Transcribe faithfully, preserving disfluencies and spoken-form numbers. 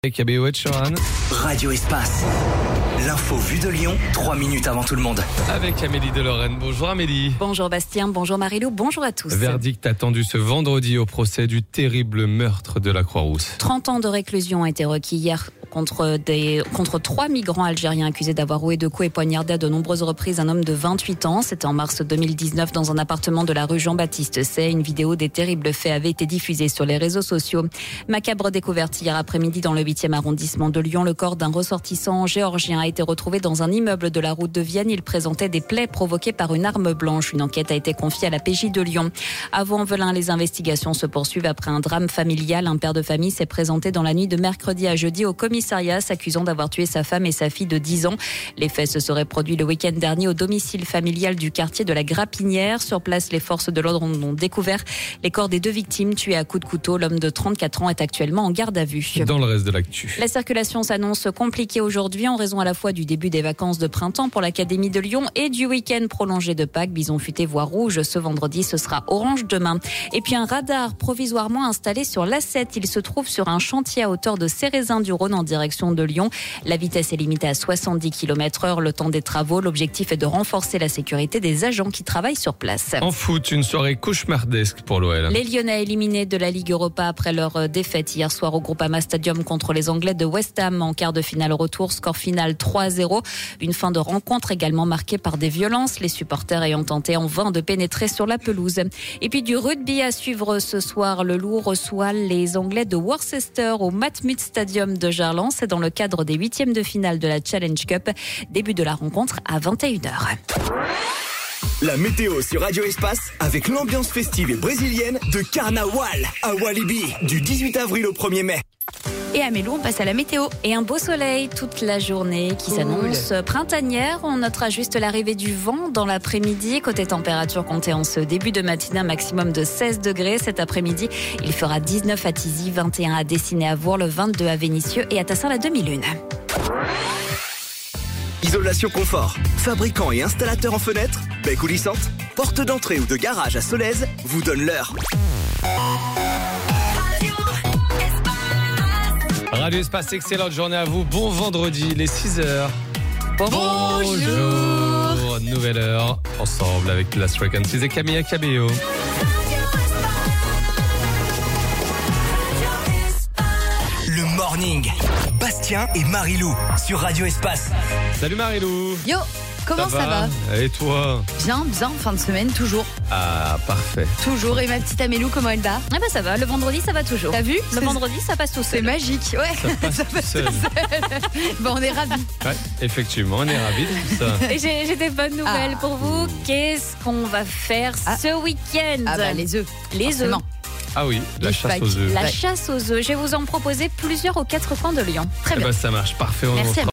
Avec K B O et Choran. Radio Espace. L'info vue de Lyon, trois minutes avant tout le monde. Avec Amélie de Lorraine. Bonjour Amélie. Bonjour Bastien, bonjour Marilou, bonjour à tous. Verdict attendu ce vendredi au procès du terrible meurtre de la Croix-Rousse. trente ans de réclusion ont été requis hier contre, des, contre trois migrants algériens accusés d'avoir roué de coups et poignardé à de nombreuses reprises un homme de vingt-huit ans. C'était en mars deux mille dix-neuf dans un appartement de la rue Jean-Baptiste Say. Une vidéo des terribles faits avait été diffusée sur les réseaux sociaux. Macabre découverte hier après-midi dans le huitième arrondissement de Lyon. Le corps d'un ressortissant géorgien a été retrouvé dans un immeuble de la route de Vienne. Il présentait des plaies provoquées par une arme blanche. Une enquête a été confiée à la P J de Lyon. À Vaux-en-Velin, les investigations se poursuivent après un drame familial. Un père de famille s'est présenté dans la nuit de mercredi à jeudi au commissariat, s'accusant d'avoir tué sa femme et sa fille de dix ans. Les faits se seraient produits le week-end dernier au domicile familial du quartier de la Grapinière. Sur place, les forces de l'ordre ont découvert les corps des deux victimes tuées à coups de couteau. L'homme de trente-quatre ans est actuellement en garde à vue. Dans le reste de l'actu. La circulation s'annonce compliquée aujourd'hui en raison à la fois du début des vacances de printemps pour l'Académie de Lyon et du week-end prolongé de Pâques. Bison futé voie rouge ce vendredi, ce sera orange demain. Et puis un radar provisoirement installé sur l'A sept. Il se trouve sur un chantier à hauteur de Cérézin-du-Rhône en direction de Lyon. La vitesse est limitée à soixante-dix kilomètres heure le temps des travaux. L'objectif est de renforcer la sécurité des agents qui travaillent sur place. En foot, une soirée cauchemardesque pour l'O L. Les Lyonnais éliminés de la Ligue Europa après leur défaite hier soir au Groupama Stadium contre les Anglais de West Ham en quart de finale retour. Score final trois à zéro. Une fin de rencontre également marquée par des violences, les supporters ayant tenté en vain de pénétrer sur la pelouse. Et puis du rugby à suivre ce soir. Le Loup reçoit les Anglais de Worcester au Matmut Stadium de Gerland. C'est dans le cadre des huitièmes de finale de la Challenge Cup. Début de la rencontre à vingt et une heures. La météo sur Radio Espace avec l'ambiance festive et brésilienne de Carnaval à Walibi du dix-huit avril au premier mai. Et à Mélou, on passe à la météo. Et un beau soleil toute la journée qui s'annonce printanière. On notera juste l'arrivée du vent dans l'après-midi. Côté température, comptez en ce début de matinée un maximum de seize degrés. Cet après-midi, il fera dix-neuf à Tizy, vingt et un à Dessiné à Vourles, vingt-deux à Vénissieux et à Tassin la demi-lune. Isolation confort, fabricant et installateur en fenêtres, baies coulissantes, porte d'entrée ou de garage à Solèze vous donne l'heure. Radio Espace, excellente journée à vous. Bon vendredi, les six heures. Bonjour. Bonjour. Nouvelle heure, ensemble avec Last Frequencies et Camille à K B O. Le morning, Bastien et Marilou sur Radio Espace. Salut Marilou. Yo, comment ça, ça va? Et toi? Bien, bien, fin de semaine, toujours. Ah, parfait. Toujours. Et ma petite Amélou, comment elle va? Ah bah ça va, le vendredi ça va toujours. T'as vu? Le c'est... vendredi ça passe tout seul. C'est magique, ouais. Ça passe, ça passe tout seul. tout seul. Bon, on est ravis. Ouais, effectivement, on est ravis de tout ça. Et j'ai, j'ai des bonnes nouvelles ah. pour vous. Qu'est-ce qu'on va faire ah. ce week-end? Ah bah les œufs. Les œufs. Ah oui, la Les chasse Pâques. aux œufs. La Ouais. chasse aux œufs. Je vais vous en proposer plusieurs aux quatre coins de Lyon. Très Eh bien. ben, ça marche, parfait. On Merci.